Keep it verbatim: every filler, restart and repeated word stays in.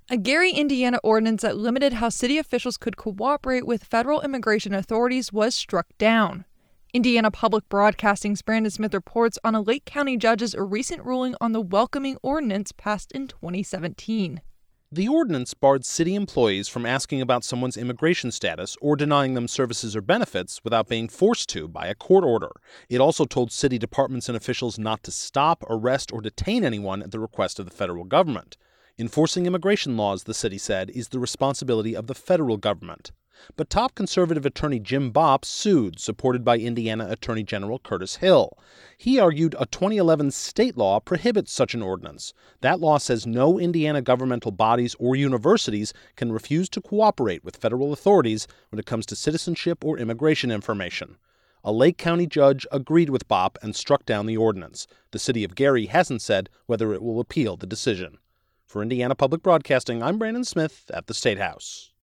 A Gary, Indiana ordinance that limited how city officials could cooperate with federal immigration authorities was struck down. Indiana Public Broadcasting's Brandon Smith reports on a Lake County judge's recent ruling on the welcoming ordinance passed in twenty seventeen. The ordinance barred city employees from asking about someone's immigration status or denying them services or benefits without being forced to by a court order. It also told city departments and officials not to stop, arrest, or detain anyone at the request of the federal government. Enforcing immigration laws, the city said, is the responsibility of the federal government. But top conservative attorney Jim Bopp sued, supported by Indiana Attorney General Curtis Hill. He argued a twenty eleven state law prohibits such an ordinance. That law says no Indiana governmental bodies or universities can refuse to cooperate with federal authorities when it comes to citizenship or immigration information. A Lake County judge agreed with Bopp and struck down the ordinance. The city of Gary hasn't said whether it will appeal the decision. For Indiana Public Broadcasting, I'm Brandon Smith at the State House.